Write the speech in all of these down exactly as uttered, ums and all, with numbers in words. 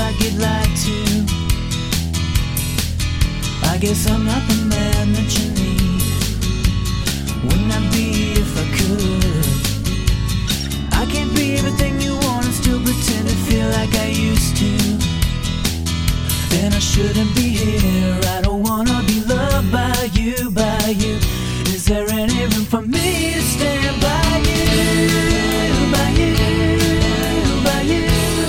I get lied to. I guess I'm not the man that you need. Wouldn't I be if I could? I can't be everything you want and still pretend to feel like I used to. And I shouldn't be here. I don't wanna be loved by you, by you. Is there any room for me to stand by you, by you, by you?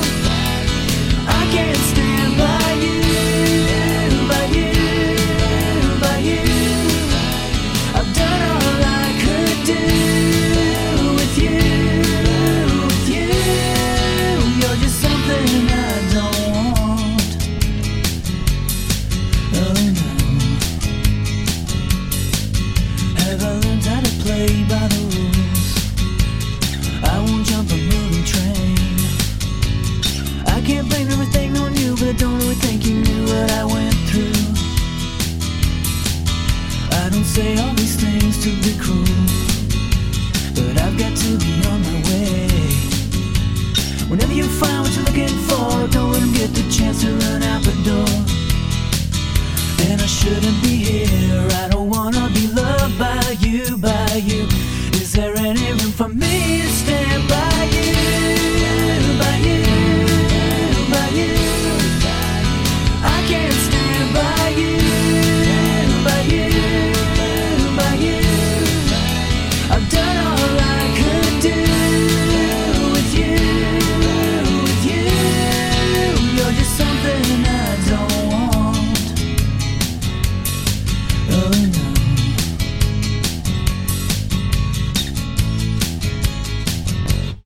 I can't stand by you, by you, by you. I've done all I could do with you, with you. You're just something I don't want. Oh no. Have I learned how to play by the rules? I won't jump a moving train. I can't blame everything on you, but I don't really think you knew what I went through. I don't say all these things to be cruel, but I've got to be on my way. Whenever you find what you're looking for, don't let 'em get the chance to run out the door. And I shouldn't be here.